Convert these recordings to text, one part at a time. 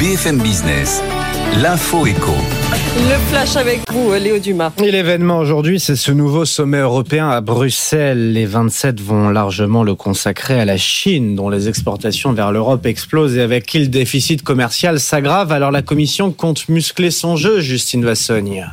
BFM Business, l'info éco. Le flash avec vous, Léo Dumas. Et l'événement aujourd'hui, c'est ce nouveau sommet européen à Bruxelles. Les 27 vont largement le consacrer à la Chine, dont les exportations vers l'Europe explosent et avec qui le déficit commercial s'aggrave. Alors la Commission compte muscler son jeu, Justine Vassogne.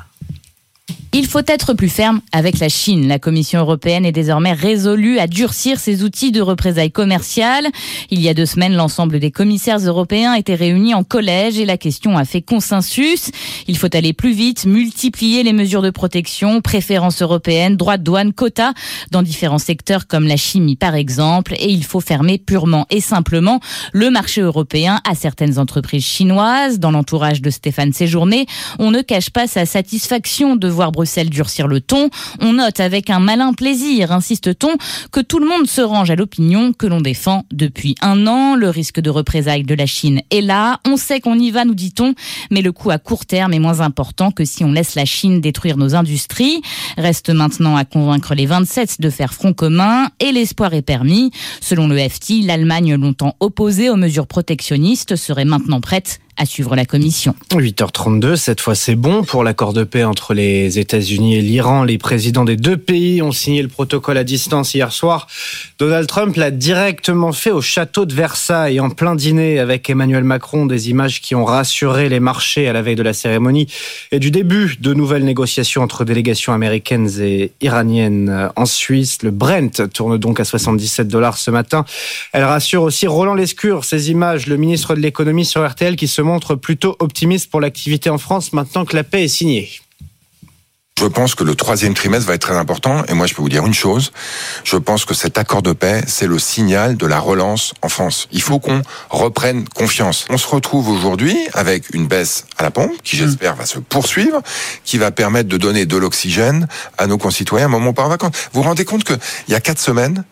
Il faut être plus ferme avec la Chine. La Commission européenne est désormais résolue à durcir ses outils de représailles commerciales. Il y a 2 semaines, l'ensemble des commissaires européens étaient réunis en collège et la question a fait consensus. Il faut aller plus vite, multiplier les mesures de protection, préférences européennes, droits de douane, quotas dans différents secteurs comme la chimie par exemple. Et il faut fermer purement et simplement le marché européen à certaines entreprises chinoises. Dans l'entourage de Stéphane Séjourné, on ne cache pas sa satisfaction de voir Bruxelles durcir le ton. On note avec un malin plaisir, insiste-t-on, que tout le monde se range à l'opinion que l'on défend depuis 1 an. Le risque de représailles de la Chine est là. On sait qu'on y va, nous dit-on, mais le coût à court terme est moins important que si on laisse la Chine détruire nos industries. Reste maintenant à convaincre les 27 de faire front commun et l'espoir est permis. Selon le FT, l'Allemagne, longtemps opposée aux mesures protectionnistes, serait maintenant prête à suivre la Commission. 8h32, cette fois c'est bon pour l'accord de paix entre les États-Unis et l'Iran. Les présidents des 2 pays ont signé le protocole à distance hier soir. Donald Trump l'a directement fait au château de Versailles, en plein dîner avec Emmanuel Macron. Des images qui ont rassuré les marchés à la veille de la cérémonie et du début de nouvelles négociations entre délégations américaines et iraniennes en Suisse. Le Brent tourne donc à $77 ce matin. Elle rassure aussi Roland Lescure. Ces images, le ministre de l'économie sur RTL qui se montre plutôt optimiste pour l'activité en France maintenant que la paix est signée. Je pense que le 3e trimestre va être très important et moi je peux vous dire une chose, je pense que cet accord de paix c'est le signal de la relance en France. Il faut qu'on reprenne confiance. On se retrouve aujourd'hui avec une baisse à la pompe qui j'espère va se poursuivre, qui va permettre de donner de l'oxygène à nos concitoyens à un moment où on part en vacances. Vous vous rendez compte qu'il y a 4 semaines,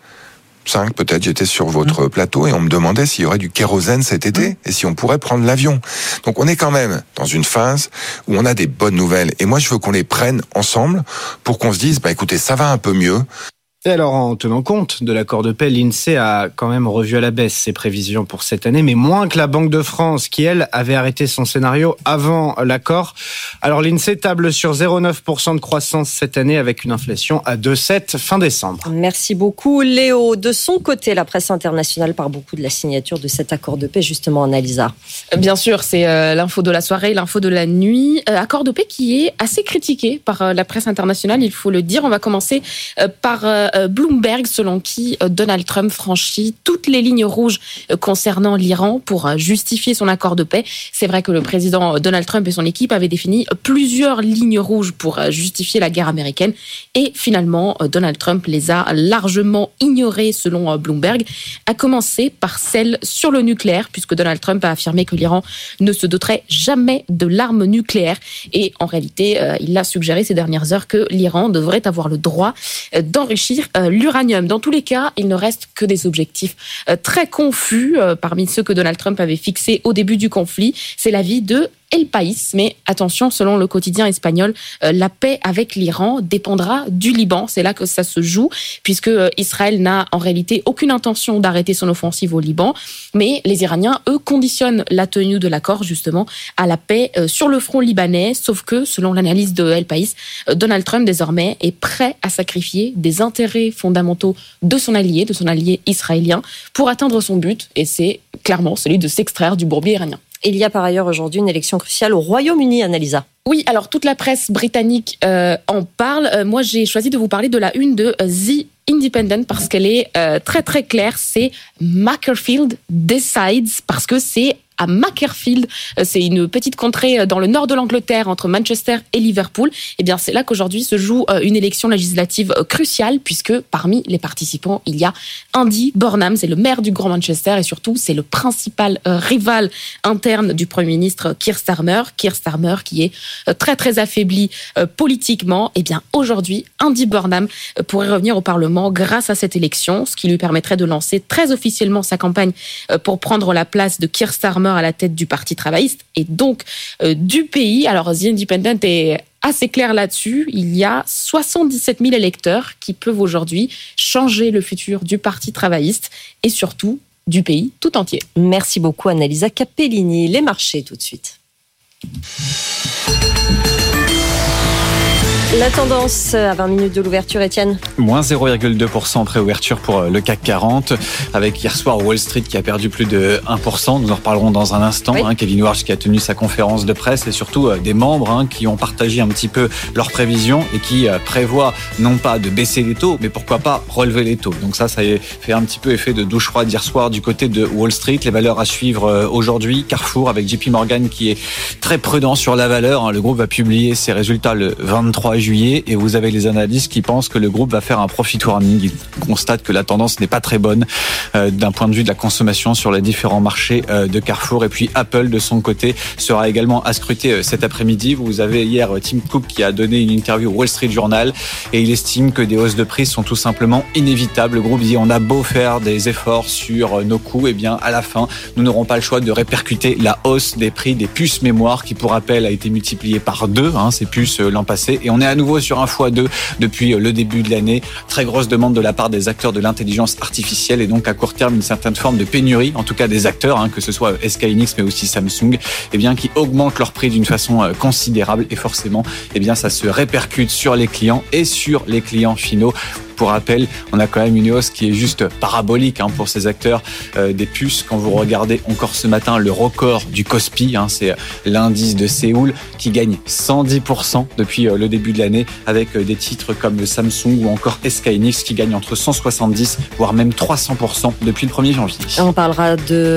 5 peut-être, j'étais sur votre plateau et on me demandait s'il y aurait du kérosène cet été et si on pourrait prendre l'avion. Donc on est quand même dans une phase où on a des bonnes nouvelles et moi je veux qu'on les prenne ensemble pour qu'on se dise, écoutez, ça va un peu mieux. Et alors, en tenant compte de l'accord de paix, l'INSEE a quand même revu à la baisse ses prévisions pour cette année, mais moins que la Banque de France, qui, elle, avait arrêté son scénario avant l'accord. Alors, l'INSEE table sur 0,9% de croissance cette année, avec une inflation à 2,7 fin décembre. Merci beaucoup, Léo. De son côté, la presse internationale parle beaucoup de la signature de cet accord de paix, justement, Annalisa. Bien sûr, c'est l'info de la soirée, l'info de la nuit. Accord de paix qui est assez critiqué par la presse internationale, il faut le dire. On va commencer par Bloomberg, selon qui Donald Trump franchit toutes les lignes rouges concernant l'Iran pour justifier son accord de paix. C'est vrai que le président Donald Trump et son équipe avaient défini plusieurs lignes rouges pour justifier la guerre américaine et finalement Donald Trump les a largement ignorées selon Bloomberg, à commencer par celle sur le nucléaire, puisque Donald Trump a affirmé que l'Iran ne se doterait jamais de l'arme nucléaire et en réalité il a suggéré ces dernières heures que l'Iran devrait avoir le droit d'enrichir l'uranium. Dans tous les cas, il ne reste que des objectifs très confus parmi ceux que Donald Trump avait fixés au début du conflit. C'est l'avis de El País, mais attention, selon le quotidien espagnol, la paix avec l'Iran dépendra du Liban. C'est là que ça se joue, puisque Israël n'a en réalité aucune intention d'arrêter son offensive au Liban, mais les Iraniens, eux, conditionnent la tenue de l'accord justement à la paix sur le front libanais, sauf que, selon l'analyse de El País, Donald Trump désormais est prêt à sacrifier des intérêts fondamentaux de son allié israélien, pour atteindre son but, et c'est clairement celui de s'extraire du bourbier iranien. Il y a par ailleurs aujourd'hui une élection cruciale au Royaume-Uni, Annalisa. Oui, alors toute la presse britannique en parle. Moi, j'ai choisi de vous parler de la une de The Independent parce qu'elle est très très claire. C'est Macclesfield decides, parce que c'est à Macclesfield, c'est une petite contrée dans le nord de l'Angleterre entre Manchester et Liverpool. Et bien c'est là qu'aujourd'hui se joue une élection législative cruciale, puisque parmi les participants il y a Andy Burnham, c'est le maire du Grand Manchester et surtout c'est le principal rival interne du Premier ministre Keir Starmer qui est très très affaibli politiquement. Et bien aujourd'hui Andy Burnham pourrait revenir au Parlement grâce à cette élection, ce qui lui permettrait de lancer très officiellement sa campagne pour prendre la place de Keir Starmer à la tête du Parti travailliste et donc du pays. Alors The Independent est assez clair là-dessus. Il y a 77 000 électeurs qui peuvent aujourd'hui changer le futur du Parti travailliste et surtout du pays tout entier. Merci beaucoup Annalisa Capellini. Les marchés tout de suite. La tendance à 20 minutes de l'ouverture, Étienne. Moins 0,2% en préouverture pour le CAC 40, avec hier soir Wall Street qui a perdu plus de 1%. Nous en reparlerons dans un instant. Oui. Kevin Warsh qui a tenu sa conférence de presse et surtout des membres qui ont partagé un petit peu leurs prévisions et qui prévoient non pas de baisser les taux, mais pourquoi pas relever les taux. Donc ça a fait un petit peu effet de douche froide hier soir du côté de Wall Street. Les valeurs à suivre aujourd'hui. Carrefour avec JP Morgan qui est très prudent sur la valeur. Le groupe va publier ses résultats le 23 juillet et vous avez les analystes qui pensent que le groupe va faire un profit warning. Ils constatent que la tendance n'est pas très bonne d'un point de vue de la consommation sur les différents marchés de Carrefour. Et puis Apple de son côté sera également à scruter cet après-midi. Vous avez hier Tim Cook qui a donné une interview au Wall Street Journal et il estime que des hausses de prix sont tout simplement inévitables. Le groupe dit on a beau faire des efforts sur nos coûts, et bien à la fin nous n'aurons pas le choix de répercuter la hausse des prix des puces mémoire qui pour rappel a été multipliée par 2 ces puces l'an passé et on est à nouveau sur un x2 depuis le début de l'année. Très grosse demande de la part des acteurs de l'intelligence artificielle et donc à court terme une certaine forme de pénurie, en tout cas des acteurs, que ce soit SK Hynix mais aussi Samsung, qui augmentent leur prix d'une façon considérable et forcément, ça se répercute sur les clients et sur les clients finaux. Pour rappel, on a quand même une hausse qui est juste parabolique pour ces acteurs des puces. Quand vous regardez encore ce matin le record du Kospi, c'est l'indice de Séoul qui gagne 110% depuis le début de l'année avec des titres comme Samsung ou encore SK Hynix qui gagnent entre 170 voire même 300% depuis le 1er janvier. On parlera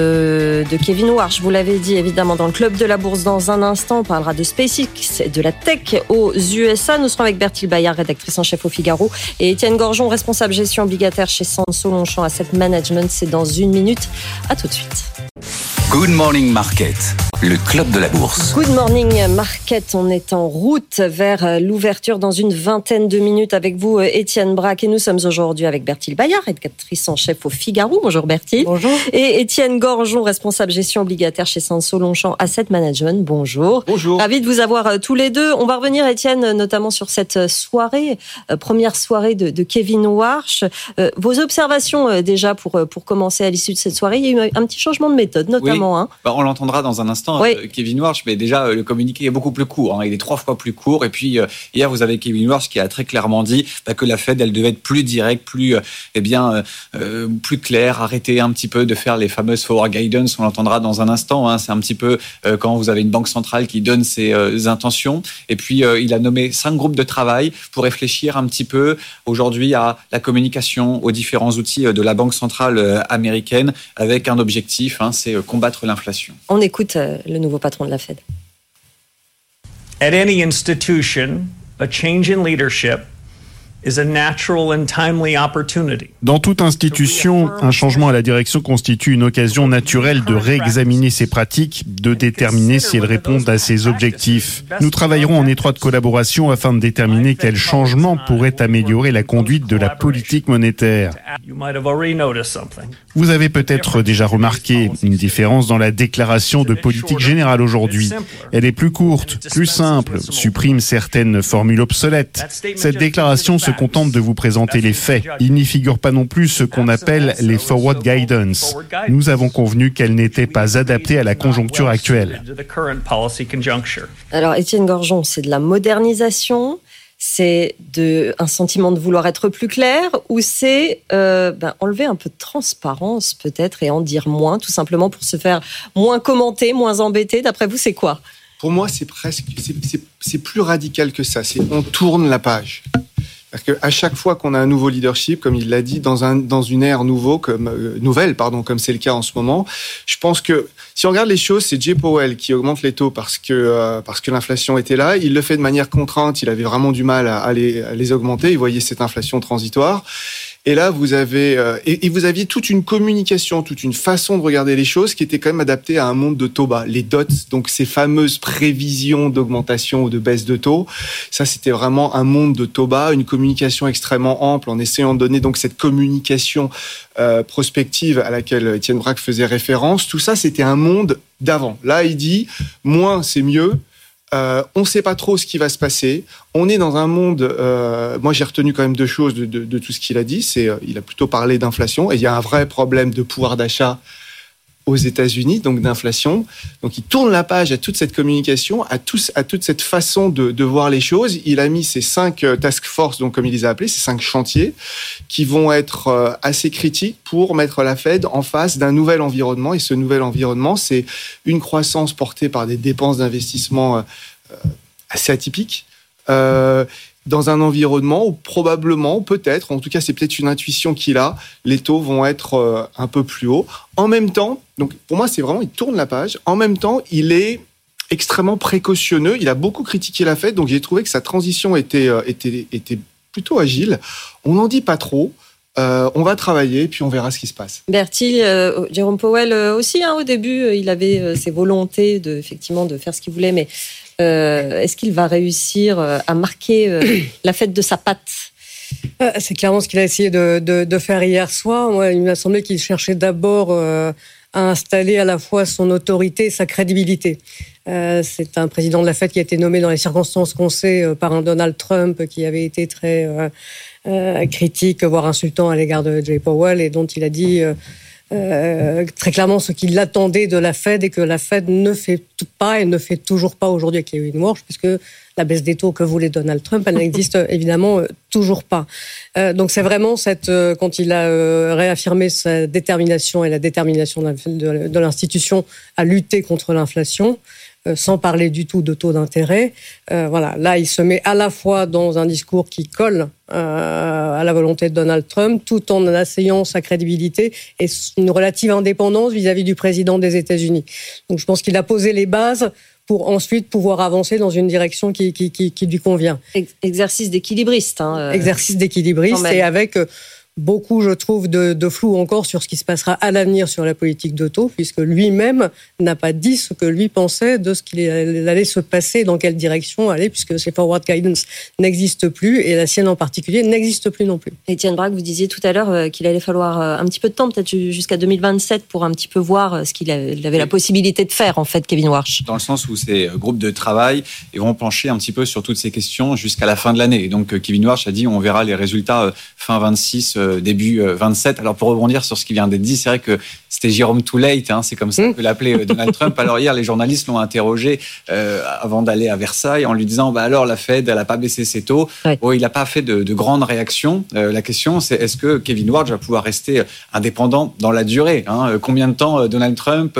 de Kevin Warsh, vous l'avez dit évidemment dans le club de la bourse dans un instant. On parlera de SpaceX et de la tech aux USA. Nous serons avec Bertil Bayard, rédactrice en chef au Figaro, et Étienne Gorgeon, responsable gestion obligataire chez Sanso Longchamp Asset Management. C'est dans une minute. À tout de suite. Good Morning Market, le club de la bourse. Good Morning Market, on est en route vers l'ouverture dans une vingtaine de minutes avec vous, Étienne Braque. Et nous sommes aujourd'hui avec Bertil Bayard, rédactrice en chef au Figaro. Bonjour Bertil. Bonjour. Et Étienne Gorgeon, responsable gestion obligataire chez Sanso Longchamp Asset Management. Bonjour. Bonjour. Ravi de vous avoir tous les deux. On va revenir, Étienne, notamment sur cette soirée, première soirée de Kevin Warsh. Vos observations déjà pour commencer à l'issue de cette soirée. Il y a eu un petit changement de méthode, notamment. Oui. On l'entendra dans un instant, oui. Kevin Warsh, mais déjà le communiqué est beaucoup plus court. Il est 3 fois plus court. Et puis hier, vous avez Kevin Warsh qui a très clairement dit que la Fed, elle devait être plus directe, plus claire, arrêter un petit peu de faire les fameuses forward guidance. On l'entendra dans un instant. C'est un petit peu quand vous avez une banque centrale qui donne ses intentions. Et puis il a nommé 5 groupes de travail pour réfléchir un petit peu aujourd'hui à la communication, aux différents outils de la banque centrale américaine, avec un objectif, c'est combattre l'inflation. On écoute le nouveau patron de la Fed. At any institution, a change in leadership is a natural and timely opportunity. Dans toute institution, un changement à la direction constitue une occasion naturelle de réexaminer ses pratiques, de déterminer si elles répondent à ses objectifs. Nous travaillerons en étroite collaboration afin de déterminer quels changements pourraient améliorer la conduite de la politique monétaire. Vous avez peut-être déjà remarqué une différence dans la déclaration de politique générale aujourd'hui. Elle est plus courte, plus simple, supprime certaines formules obsolètes. Cette déclaration se contente de vous présenter les faits. Il n'y figure pas non plus ce qu'on appelle les forward guidance. Nous avons convenu qu'elle n'était pas adaptée à la conjoncture actuelle. Alors, Étienne Gorgeon, c'est de la modernisation, c'est un sentiment de vouloir être plus clair, ou c'est enlever un peu de transparence peut-être et en dire moins, tout simplement pour se faire moins commenter, moins embêter. D'après vous, c'est quoi ? Pour moi, c'est plus radical que ça. On tourne la page. Parce qu'à chaque fois qu'on a un nouveau leadership, comme il l'a dit, dans une ère nouvelle, comme c'est le cas en ce moment, je pense que si on regarde les choses, c'est Jay Powell qui augmente les taux parce que l'inflation était là. Il le fait de manière contrainte. Il avait vraiment du mal à les augmenter. Il voyait cette inflation transitoire. Et là, vous aviez toute une communication, toute une façon de regarder les choses qui était quand même adaptée à un monde de taux bas. Les dots, donc ces fameuses prévisions d'augmentation ou de baisse de taux, ça c'était vraiment un monde de taux bas, une communication extrêmement ample en essayant de donner donc cette communication prospective à laquelle Étienne Braque faisait référence. Tout ça, c'était un monde d'avant. Là, il dit moins c'est mieux. On ne sait pas trop ce qui va se passer. On est dans un monde... moi, j'ai retenu quand même 2 choses de tout ce qu'il a dit. Il a plutôt parlé d'inflation. Et il y a un vrai problème de pouvoir d'achat aux États-Unis, donc d'inflation. Donc, il tourne la page à toute cette communication, à toute cette façon de voir les choses. Il a mis ces 5 task force, donc comme il les a appelés, ces 5 chantiers, qui vont être assez critiques pour mettre la Fed en face d'un nouvel environnement. Et ce nouvel environnement, c'est une croissance portée par des dépenses d'investissement assez atypiques, dans un environnement où probablement, peut-être, en tout cas c'est peut-être une intuition qu'il a, les taux vont être un peu plus hauts. En même temps, donc pour moi c'est vraiment, il tourne la page, en même temps il est extrêmement précautionneux, il a beaucoup critiqué la Fed, donc j'ai trouvé que sa transition était plutôt agile. On n'en dit pas trop. On va travailler, puis on verra ce qui se passe. Bertil, Jérôme Powell aussi, au début, il avait ses volontés effectivement de faire ce qu'il voulait, mais est-ce qu'il va réussir à marquer la fête de sa patte ? C'est clairement ce qu'il a essayé de faire hier soir. Moi, il m'a semblé qu'il cherchait d'abord à installer à la fois son autorité et sa crédibilité. C'est un président de la Fed qui a été nommé dans les circonstances qu'on sait par un Donald Trump qui avait été très critique, voire insultant à l'égard de Jay Powell, et dont il a dit très clairement ce qu'il attendait de la Fed et que la Fed ne fait pas et ne fait toujours pas aujourd'hui avec Kevin Warsh, puisque la baisse des taux que voulait Donald Trump, elle n'existe évidemment toujours pas. Donc c'est vraiment quand il a réaffirmé sa détermination et la détermination de l'institution à lutter contre l'inflation, sans parler du tout de taux d'intérêt. Voilà, là, il se met à la fois dans un discours qui colle à la volonté de Donald Trump, tout en asseyant sa crédibilité et une relative indépendance vis-à-vis du président des États-Unis. Donc, je pense qu'il a posé les bases pour ensuite pouvoir avancer dans une direction qui lui convient. Exercice d'équilibriste. Exercice d'équilibriste, et avec beaucoup, je trouve, de flou encore sur ce qui se passera à l'avenir sur la politique de taux, puisque lui-même n'a pas dit ce que lui pensait de ce qu'il allait se passer, dans quelle direction aller, puisque ces forward guidance n'existent plus, et la sienne en particulier n'existe plus non plus. Étienne Braque, vous disiez tout à l'heure qu'il allait falloir un petit peu de temps, peut-être jusqu'à 2027, pour un petit peu voir ce qu'il avait la possibilité de faire, en fait, Kevin Warsh. Dans le sens où ces groupes de travail vont pencher un petit peu sur toutes ces questions jusqu'à la fin de l'année. Et donc, Kevin Warsh a dit on verra les résultats fin 26, début 27. Alors pour rebondir sur ce qui vient d'être dit, c'est vrai que c'était Jérôme Too Late, c'est comme ça que l'appelait Donald Trump. Alors hier, les journalistes l'ont interrogé avant d'aller à Versailles en lui disant alors la Fed, elle n'a pas baissé ses taux. Ouais. Il n'a pas fait de grandes réactions. La question, c'est est-ce que Kevin Warsh va pouvoir rester indépendant dans la durée, Combien de temps Donald Trump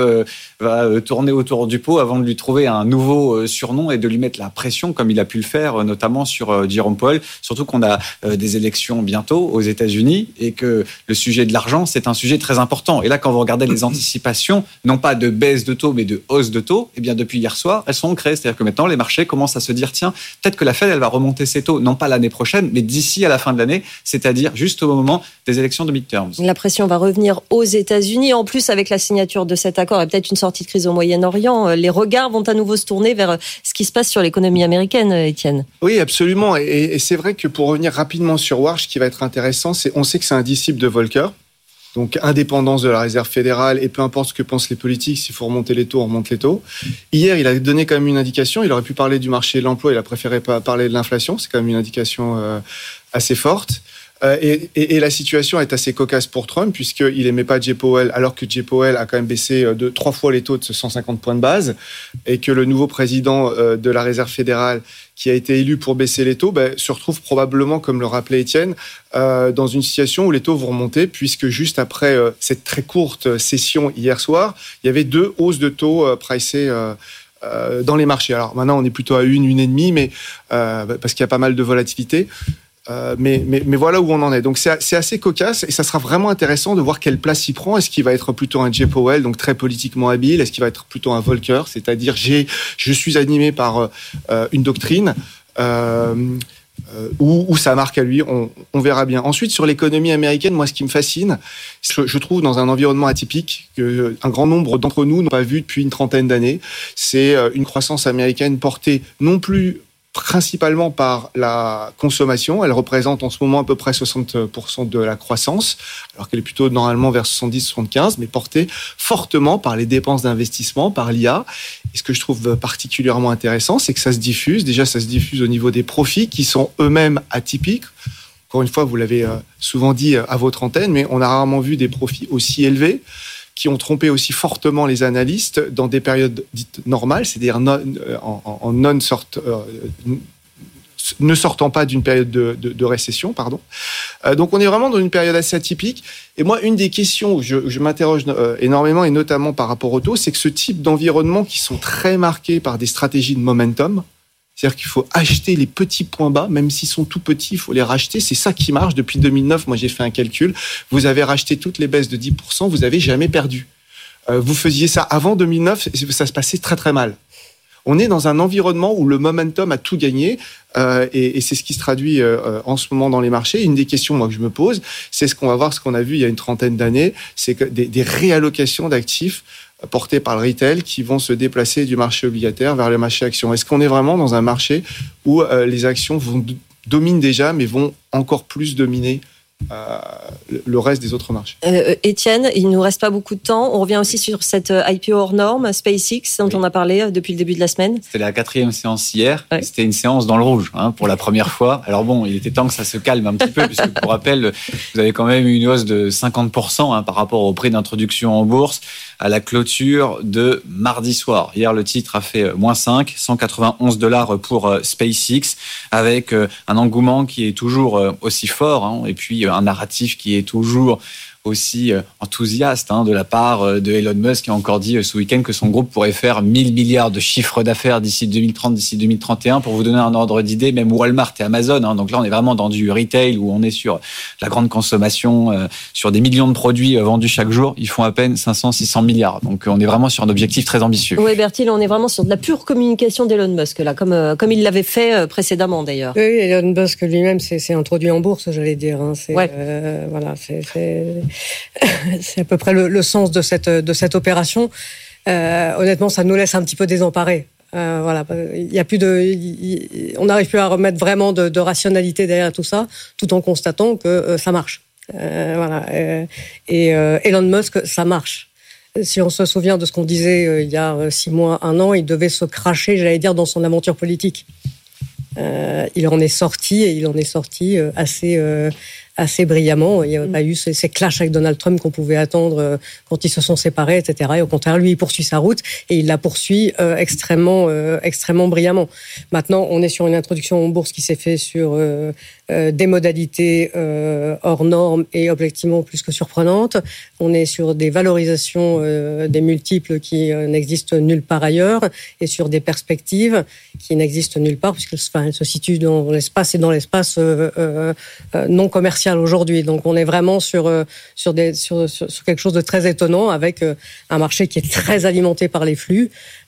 va tourner autour du pot avant de lui trouver un nouveau surnom et de lui mettre la pression comme il a pu le faire, notamment sur Jérôme Powell. Surtout qu'on a des élections bientôt aux États-Unis et que le sujet de l'argent, c'est un sujet très important. Et là, quand vous regardez les anticipations, non pas de baisse de taux, mais de hausse de taux, eh bien, depuis hier soir, elles sont ancrées. C'est-à-dire que maintenant, les marchés commencent à se dire, tiens, peut-être que la Fed, elle va remonter ses taux, non pas l'année prochaine, mais d'ici à la fin de l'année, c'est-à-dire juste au moment des élections de midterms. La pression va revenir aux États-Unis. En plus, avec la signature de cet accord et peut-être une sortie de crise au Moyen-Orient, les regards vont à nouveau se tourner vers ce qui se passe sur l'économie américaine, Étienne. Oui, absolument. Et c'est vrai que pour revenir rapidement sur Warsh, ce qui va être intéressant, on sait que c'est un disciple de Volcker. Donc, indépendance de la Réserve fédérale, et peu importe ce que pensent les politiques, s'il faut remonter les taux, on remonte les taux. Hier, il a donné quand même une indication. Il aurait pu parler du marché de l'emploi, il a préféré parler de l'inflation. C'est quand même une indication assez forte. Et la situation est assez cocasse pour Trump, puisqu'il n'aimait pas Jay Powell, alors que Jay Powell a quand même baissé 3 fois les taux de 150 points de base, et que le nouveau président de la Réserve fédérale, qui a été élu pour baisser les taux, se retrouve probablement, comme le rappelait Étienne, dans une situation où les taux vont remonter, puisque juste après cette très courte session hier soir, il y avait 2 hausses de taux pricées dans les marchés. Alors maintenant, on est plutôt à 1,5, mais parce qu'il y a pas mal de volatilité. Mais voilà où on en est. Donc c'est assez cocasse et ça sera vraiment intéressant de voir quelle place il prend. Est-ce qu'il va être plutôt un Jay Powell, donc très politiquement habile? Est-ce qu'il va être plutôt un Volcker, c'est-à-dire je suis animé par une doctrine ou sa marque à lui, on verra bien. Ensuite, sur l'économie américaine, moi ce qui me fascine, je trouve dans un environnement atypique qu'un grand nombre d'entre nous n'ont pas vu depuis une trentaine d'années, c'est une croissance américaine portée non plus principalement par la consommation. Elle représente en ce moment à peu près 60% de la croissance, alors qu'elle est plutôt normalement vers 70-75%, mais portée fortement par les dépenses d'investissement, par l'IA. Et ce que je trouve particulièrement intéressant, c'est que ça se diffuse. Déjà, ça se diffuse au niveau des profits qui sont eux-mêmes atypiques. Encore une fois, vous l'avez souvent dit à votre antenne, mais on a rarement vu des profits aussi élevés, qui ont trompé aussi fortement les analystes dans des périodes dites normales, c'est-à-dire ne sortant pas d'une période de récession, pardon. Donc on est vraiment dans une période assez atypique. Et moi, une des questions où je m'interroge énormément, et notamment par rapport au taux, c'est que ce type d'environnement qui sont très marqués par des stratégies de momentum, c'est-à-dire qu'il faut acheter les petits points bas, même s'ils sont tout petits, il faut les racheter. C'est ça qui marche. Depuis 2009, moi j'ai fait un calcul. Vous avez racheté toutes les baisses de 10%, vous n'avez jamais perdu. Vous faisiez ça avant 2009, ça se passait très très mal. On est dans un environnement où le momentum a tout gagné et c'est ce qui se traduit en ce moment dans les marchés. Une des questions moi, que je me pose, c'est ce qu'on va voir, ce qu'on a vu il y a une trentaine d'années, c'est que des réallocations d'actifs portés par le retail qui vont se déplacer du marché obligataire vers le marché actions. Est-ce qu'on est vraiment dans un marché où les actions dominent déjà, mais vont encore plus dominer le reste des autres marchés? Étienne, il ne nous reste pas beaucoup de temps. On revient aussi sur cette IPO hors norme, SpaceX, dont on a parlé depuis le début de la semaine. C'était la 4e séance hier. Ouais. C'était une séance dans le rouge pour la première fois. Alors bon, il était temps que ça se calme un petit peu, puisque pour rappel, vous avez quand même eu une hausse de 50% par rapport au prix d'introduction en bourse à la clôture de mardi soir. Hier, le titre a fait -5, $191 pour SpaceX, avec un engouement qui est toujours aussi fort, et puis un narratif qui est toujours aussi enthousiaste de la part de Elon Musk, qui a encore dit ce week-end que son groupe pourrait faire 1000 milliards de chiffre d'affaires d'ici 2030, d'ici 2031. Pour vous donner un ordre d'idée, même Walmart et Amazon, donc là on est vraiment dans du retail où on est sur la grande consommation, sur des millions de produits vendus chaque jour, ils font à peine 500-600 milliards. Donc on est vraiment sur un objectif très ambitieux. Oui, Bertil, on est vraiment sur de la pure communication d'Elon Musk, là, comme il l'avait fait précédemment d'ailleurs. Oui, Elon Musk lui-même s'est introduit en bourse, j'allais dire. Voilà, c'est à peu près le sens de cette opération. Honnêtement, ça nous laisse un petit peu désemparés. Voilà, il y a plus on n'arrive plus à remettre vraiment de rationalité derrière tout ça, tout en constatant que ça marche. Voilà. Et Elon Musk, ça marche. Si on se souvient de ce qu'on disait il y a 6 mois, 1 an, il devait se cracher, j'allais dire, dans son aventure politique. Il en est sorti, et il en est sorti assez brillamment. Il n'y a pas eu ces clashs avec Donald Trump qu'on pouvait attendre quand ils se sont séparés, etc. Et au contraire, lui, il poursuit sa route et il la poursuit extrêmement brillamment. Maintenant, on est sur une introduction en bourse qui s'est faite sur des modalités hors normes et objectivement plus que surprenantes. On est sur des valorisations des multiples qui n'existent nulle part ailleurs et sur des perspectives qui n'existent nulle part puisqu'elles se situent dans l'espace et dans l'espace non commercial aujourd'hui. Donc on est vraiment sur quelque chose de très étonnant avec un marché qui est très alimenté par les flux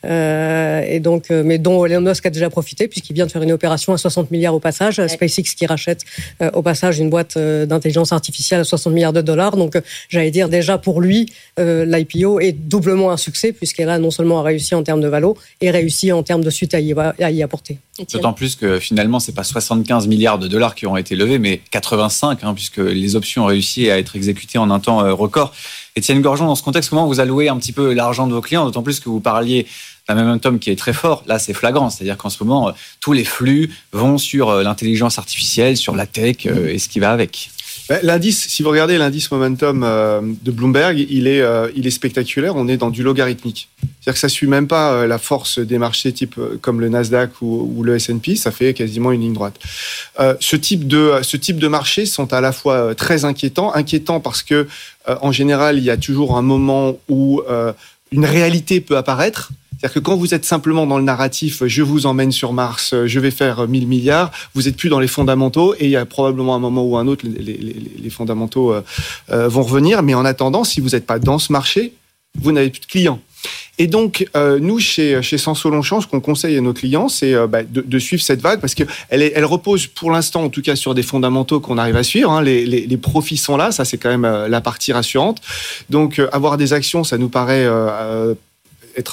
et donc mais dont Elon Musk a déjà profité puisqu'il vient de faire une opération à 60 milliards au passage, ouais. SpaceX qui rachète au passage une boîte d'intelligence artificielle à 60 milliards de dollars. Donc j'allais dire déjà pour lui l'IPO est doublement un succès puisqu'elle a non seulement réussi en termes de valo et réussi en termes de suite à y apporter. D'autant plus que finalement c'est pas 75 milliards de dollars qui ont été levés mais 85 puisque les options ont réussi à être exécutées en un temps record. Étienne Gorgeon, dans ce contexte, comment vous allouez un petit peu l'argent de vos clients, d'autant plus que vous parliez d'un momentum qui est très fort. Là, c'est flagrant, c'est-à-dire qu'en ce moment, tous les flux vont sur l'intelligence artificielle, sur la tech et ce qui va avec. L'indice, si vous regardez l'indice momentum de Bloomberg, il est spectaculaire. On est dans du logarithmique. C'est-à-dire que ça suit même pas la force des marchés type comme le Nasdaq ou le S&P. Ça fait quasiment une ligne droite. Ce type de marchés sont à la fois très inquiétants parce que en général, il y a toujours un moment où une réalité peut apparaître. C'est-à-dire que quand vous êtes simplement dans le narratif « je vous emmène sur Mars, je vais faire 1000 milliards », vous n'êtes plus dans les fondamentaux et il y a probablement un moment ou un autre, les fondamentaux vont revenir. Mais en attendant, si vous n'êtes pas dans ce marché, vous n'avez plus de clients. Et donc, nous, chez Sanso Longchamp, ce qu'on conseille à nos clients, c'est de suivre cette vague parce qu'elle repose pour l'instant, en tout cas, sur des fondamentaux qu'on arrive à suivre. Les profits sont là, ça c'est quand même la partie rassurante. Donc, avoir des actions, ça nous paraît être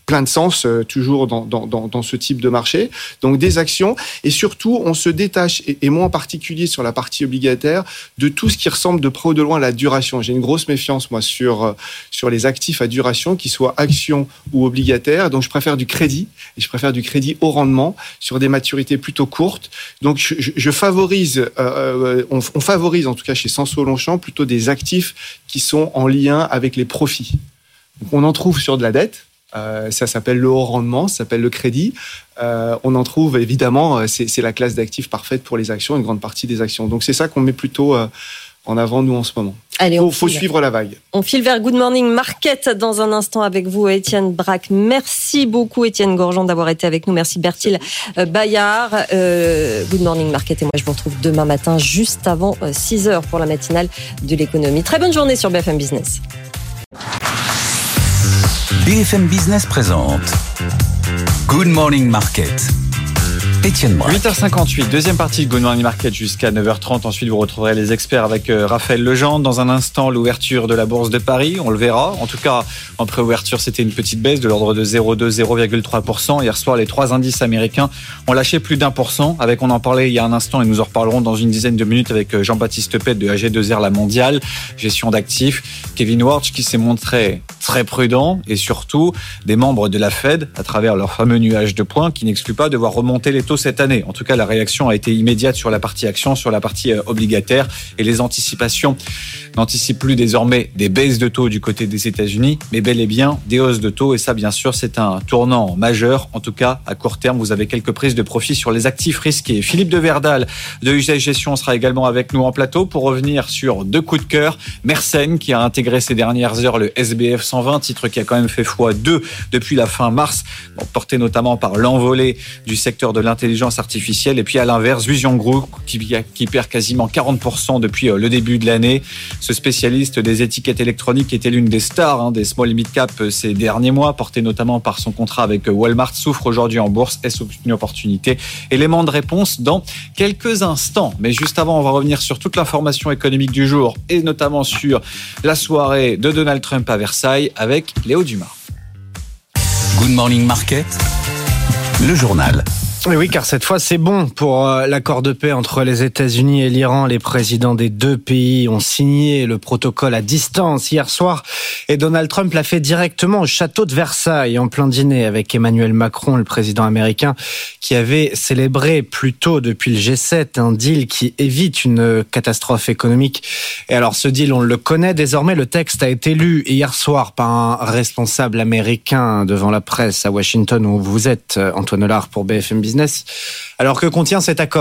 plein de sens toujours dans ce type de marché. Donc des actions, et surtout on se détache, et moi en particulier sur la partie obligataire, de tout ce qui ressemble de près ou de loin à la duration. J'ai une grosse méfiance moi sur les actifs à duration, qu'ils soient actions ou obligataires. Donc je préfère du crédit, et je préfère du crédit au rendement sur des maturités plutôt courtes. Donc je favorise, on favorise en tout cas chez Samso Longchamp plutôt des actifs qui sont en lien avec les profits. Donc on en trouve sur de la dette. Ça s'appelle le haut rendement, ça s'appelle le crédit. On en trouve évidemment, c'est la classe d'actifs parfaite pour les actions, une grande partie des actions. Donc c'est ça qu'on met plutôt en avant nous en ce moment. Allez, faut suivre la vague. On file vers Good Morning Market dans un instant avec vous, Étienne Braque. Merci beaucoup, Étienne Gorgeon, d'avoir été avec nous. Merci, Bertil Bayart. Good Morning Market, et moi, je vous retrouve demain matin, juste avant 6h pour la matinale de l'économie. Très bonne journée sur BFM Business. BFM Business présente Good Morning Market. Étienne Braque. 8h58, deuxième partie de Good Morning Market jusqu'à 9h30. Ensuite, vous retrouverez les experts avec Raphaël Legendre. Dans un instant, l'ouverture de la Bourse de Paris. On le verra. En tout cas, en pré-ouverture, c'était une petite baisse de l'ordre de 0,3%. Hier soir, les 3 indices américains ont lâché plus d'1%. On en parlait il y a un instant et nous en reparlerons dans une dizaine de minutes avec Jean-Baptiste Pett de AG2R La Mondiale, gestion d'actifs. Kevin Warsh qui s'est montré très prudent, et surtout des membres de la Fed à travers leur fameux nuage de points qui n'exclut pas de voir remonter les taux cette année. En tout cas, la réaction a été immédiate sur la partie action, sur la partie obligataire, et les anticipations n'anticipent plus désormais des baisses de taux du côté des États-Unis, mais bel et bien des hausses de taux, et ça, bien sûr, c'est un tournant majeur. En tout cas, à court terme, vous avez quelques prises de profit sur les actifs risqués. Philippe de Verdal de UGS Gestion sera également avec nous en plateau pour revenir sur 2 coups de cœur. Mersenne qui a intégré ces dernières heures le SBF 120, titre qui a quand même fait x2 depuis la fin mars, porté notamment par l'envolée du secteur de l'intelligence artificielle. Et puis à l'inverse, Vision Group qui perd quasiment 40% depuis le début de l'année. Ce spécialiste des étiquettes électroniques était l'une des stars des small et mid cap ces derniers mois, porté notamment par son contrat avec Walmart, souffre aujourd'hui en bourse. Est-ce une opportunité? Élément de réponse dans quelques instants. Mais juste avant, on va revenir sur toute l'information économique du jour, et notamment sur la soirée de Donald Trump à Versailles avec Léo Dumas. Good Morning Market, le journal. Oui, car cette fois, c'est bon pour l'accord de paix entre les États-Unis et l'Iran. Les présidents des 2 pays ont signé le protocole à distance hier soir, et Donald Trump l'a fait directement au château de Versailles, en plein dîner avec Emmanuel Macron, le président américain, qui avait célébré plus tôt depuis le G7 un deal qui évite une catastrophe économique. Et alors, ce deal, on le connaît désormais. Le texte a été lu hier soir par un responsable américain devant la presse à Washington, où vous êtes, Antoine Hollard, pour BFM Business. Alors, que contient cet accord ?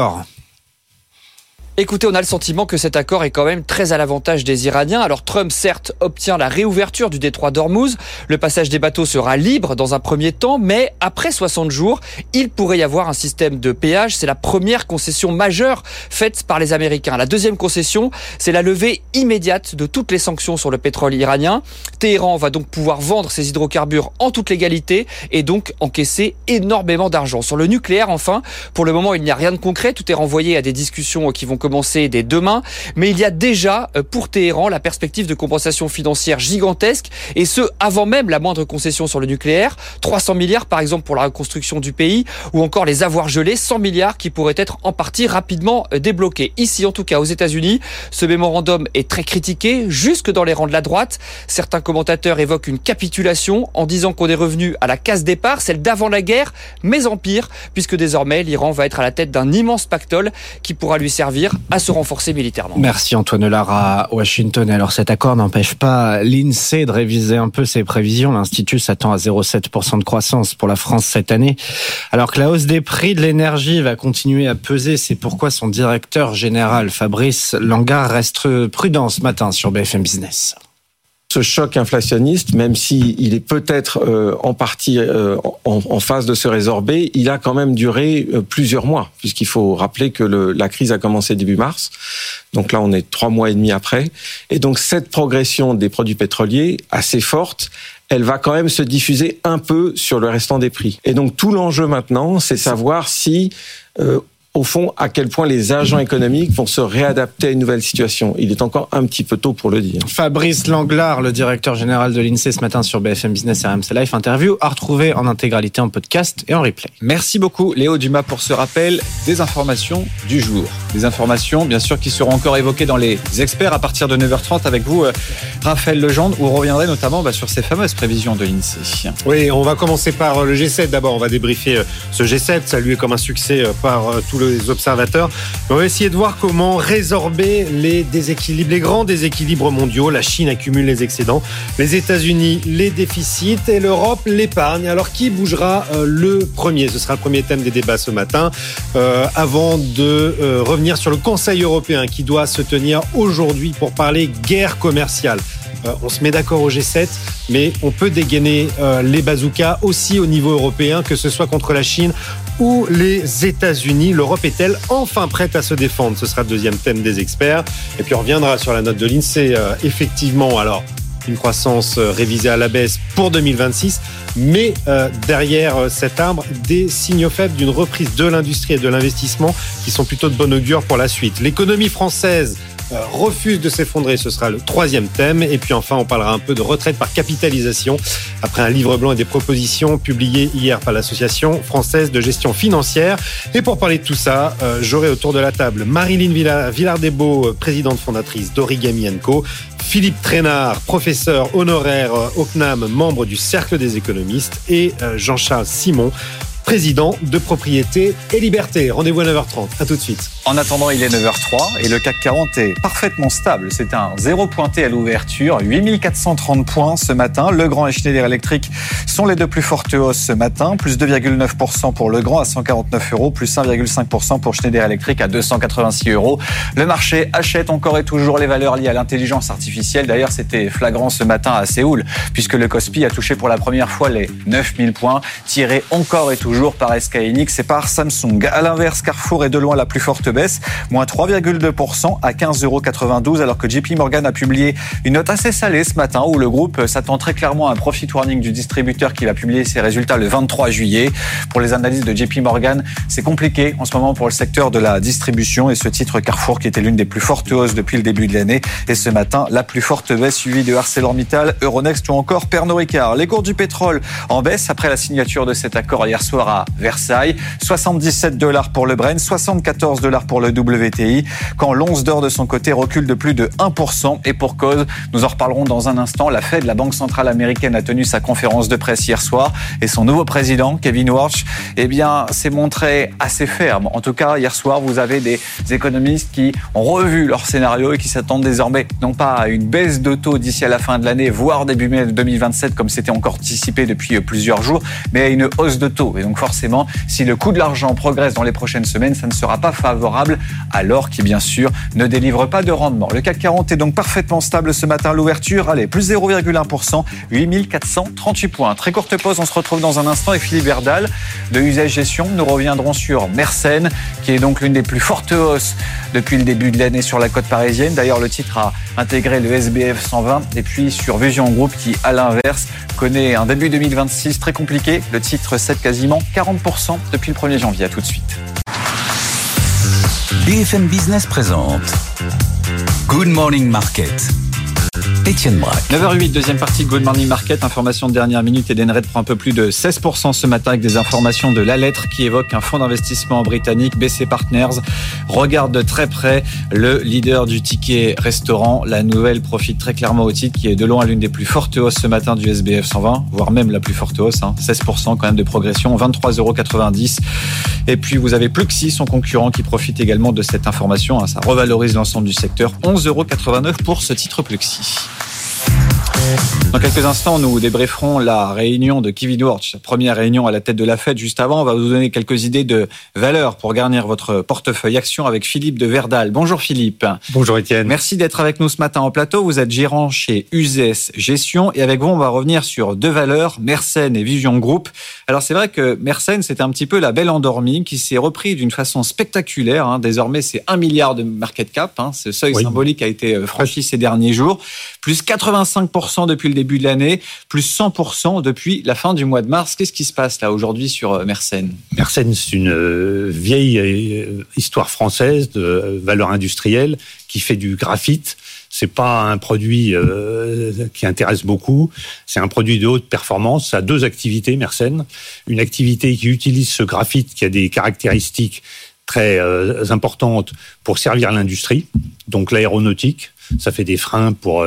Écoutez, on a le sentiment que cet accord est quand même très à l'avantage des Iraniens. Alors Trump, certes, obtient la réouverture du détroit d'Ormuz. Le passage des bateaux sera libre dans un premier temps, mais après 60 jours, il pourrait y avoir un système de péage. C'est la première concession majeure faite par les Américains. La deuxième concession, c'est la levée immédiate de toutes les sanctions sur le pétrole iranien. Téhéran va donc pouvoir vendre ses hydrocarbures en toute légalité et donc encaisser énormément d'argent. Sur le nucléaire, enfin, pour le moment, il n'y a rien de concret. Tout est renvoyé à des discussions qui vont commencer dès demain, mais il y a déjà pour Téhéran la perspective de compensation financière gigantesque, et ce avant même la moindre concession sur le nucléaire. 300 milliards par exemple pour la reconstruction du pays, ou encore les avoirs gelés, 100 milliards qui pourraient être en partie rapidement débloqués. Ici, en tout cas aux États-Unis, ce mémorandum est très critiqué, jusque dans les rangs de la droite. Certains commentateurs évoquent une capitulation en disant qu'on est revenu à la case départ, celle d'avant la guerre, mais en pire, puisque désormais l'Iran va être à la tête d'un immense pactole qui pourra lui servir à se renforcer militairement. Merci Antoine Hollard à Washington. Alors cet accord n'empêche pas l'INSEE de réviser un peu ses prévisions. L'Institut s'attend à 0,7% de croissance pour la France cette année, alors que la hausse des prix de l'énergie va continuer à peser. C'est pourquoi son directeur général Fabrice Langard reste prudent ce matin sur BFM Business. Ce choc inflationniste, même s'il est peut-être en partie en phase de se résorber, il a quand même duré plusieurs mois, puisqu'il faut rappeler que la crise a commencé début mars. Donc là, on est 3 mois et demi après. Et donc cette progression des produits pétroliers, assez forte, elle va quand même se diffuser un peu sur le restant des prix. Et donc tout l'enjeu maintenant, c'est savoir si au fond, à quel point les agents économiques vont se réadapter à une nouvelle situation. Il est encore un petit peu tôt pour le dire. Fabrice Langlard, le directeur général de l'INSEE, ce matin sur BFM Business et RMC Live. Interview à retrouver en intégralité en podcast et en replay. Merci beaucoup Léo Dumas pour ce rappel des informations du jour. Des informations, bien sûr, qui seront encore évoquées dans les experts à partir de 9h30 avec vous, Raphaël Legendre, où on reviendrait notamment sur ces fameuses prévisions de l'INSEE. Oui, on va commencer par le G7 d'abord. On va débriefer ce G7, salué comme un succès par tous les observateurs. On va essayer de voir comment résorber les déséquilibres, les grands déséquilibres mondiaux. La Chine accumule les excédents, les États-Unis les déficits et l'Europe l'épargne. Alors qui bougera le premier ? Ce sera le premier thème des débats ce matin. Avant de revenir sur le Conseil européen qui doit se tenir aujourd'hui pour parler guerre commerciale. On se met d'accord au G7, mais on peut dégainer les bazookas aussi au niveau européen, que ce soit contre la Chine ou les États-Unis. L'Europe est-elle enfin prête à se défendre ? Ce sera le deuxième thème des experts. Et puis on reviendra sur la note de l'INSEE. Effectivement, alors une croissance révisée à la baisse pour 2026, mais derrière cet arbre, des signaux faibles d'une reprise de l'industrie et de l'investissement qui sont plutôt de bon augure pour la suite. L'économie française refuse de s'effondrer, ce sera le troisième thème. Et puis enfin, on parlera un peu de retraite par capitalisation après un livre blanc et des propositions publiées hier par l'Association française de gestion financière. Et pour parler de tout ça, j'aurai autour de la table Marilyn Villard-Desbaux, présidente fondatrice d'Origami & Co, Philippe Trainard, professeur honoraire au CNAM, membre du Cercle des économistes, et Jean-Charles Simon, président de Propriété et Liberté. Rendez-vous à 9h30. À tout de suite. En attendant, il est 9h03 et le CAC 40 est parfaitement stable. C'est un zéro pointé à l'ouverture, 8430 points ce matin. Legrand et Schneider Electric sont les deux plus fortes hausses ce matin, plus 2,9% pour Legrand à 149 €, plus 1,5% pour Schneider Electric à 286 €. Le marché achète encore et toujours les valeurs liées à l'intelligence artificielle. D'ailleurs, c'était flagrant ce matin à Séoul, puisque le Kospi a touché pour la première fois les 9000 points, tiré encore et toujours par SK Hynix et par Samsung. À l'inverse, Carrefour est de loin la plus forte baisse, moins 3,2% à 15,92 €, alors que JP Morgan a publié une note assez salée ce matin où le groupe s'attend très clairement à un profit warning du distributeur qui va publier ses résultats le 23 juillet. Pour les analyses de JP Morgan, c'est compliqué en ce moment pour le secteur de la distribution et ce titre Carrefour qui était l'une des plus fortes hausses depuis le début de l'année et ce matin la plus forte baisse suivie de ArcelorMittal, Euronext ou encore Pernod Ricard. Les cours du pétrole en baisse après la signature de cet accord hier soir à Versailles. 77 $ pour le Brent, 74 $ pour le WTI, quand l'once d'or de son côté recule de plus de 1%. Et pour cause, nous en reparlerons dans un instant, la Fed, la Banque centrale américaine, a tenu sa conférence de presse hier soir et son nouveau président, Kevin Warsh, s'est montré assez ferme. En tout cas, hier soir, vous avez des économistes qui ont revu leur scénario et qui s'attendent désormais non pas à une baisse de taux d'ici à la fin de l'année, voire début mai 2027, comme c'était encore anticipé depuis plusieurs jours, mais à une hausse de taux. Et donc forcément, si le coût de l'argent progresse dans les prochaines semaines, ça ne sera pas favorable à l'or qui, bien sûr, ne délivre pas de rendement. Le CAC 40 est donc parfaitement stable ce matin à l'ouverture. Allez, plus 0,1%, 8438 points. Très courte pause, on se retrouve dans un instant avec Philippe Verdal de Usage Gestion. Nous reviendrons sur Mersen, qui est donc l'une des plus fortes hausses depuis le début de l'année sur la côte parisienne. D'ailleurs, le titre a intégré le SBF 120 et puis sur Vision Group qui, à l'inverse, connaît un début 2026 très compliqué. Le titre cède quasiment 40% depuis le 1er janvier. À tout de suite. BFM Business présente Good Morning Market. Étienne Braque. 9h08, deuxième partie de Good Morning Market. Information de dernière minute. Edenred prend un peu plus de 16% ce matin avec des informations de La Lettre qui évoque un fonds d'investissement britannique, BC Partners, regarde de très près le leader du ticket restaurant. La nouvelle profite très clairement au titre qui est de loin l'une des plus fortes hausses ce matin du SBF 120, voire même la plus forte hausse, 16% quand même de progression, 23,90 €. Et puis vous avez Pluxee, son concurrent, qui profite également de cette information. Ça revalorise l'ensemble du secteur. 11,89 € pour ce titre Pluxee. Dans quelques instants, nous débrieferons la réunion de Kevin Warsh, première réunion à la tête de la Fed. Juste avant, on va vous donner quelques idées de valeurs pour garnir votre portefeuille action avec Philippe de Verdal. Bonjour Philippe. Bonjour Étienne. Merci d'être avec nous ce matin en plateau. Vous êtes gérant chez USS Gestion et avec vous, on va revenir sur deux valeurs, Mersen et Vision Group. Alors c'est vrai que Mersen, c'était un petit peu la belle endormie qui s'est repris d'une façon spectaculaire. Désormais, c'est 1 milliard de market cap. Ce seuil symbolique a été franchi ces derniers jours. Plus 85% 10% depuis le début de l'année, plus 100% depuis la fin du mois de mars. Qu'est-ce qui se passe là aujourd'hui sur Mersen ? Mersen, c'est une vieille histoire française de valeur industrielle qui fait du graphite. C'est pas un produit qui intéresse beaucoup. C'est un produit de haute performance. Ça a deux activités, Mersen. Une activité qui utilise ce graphite qui a des caractéristiques très importantes pour servir l'industrie, donc l'aéronautique. Ça fait des freins pour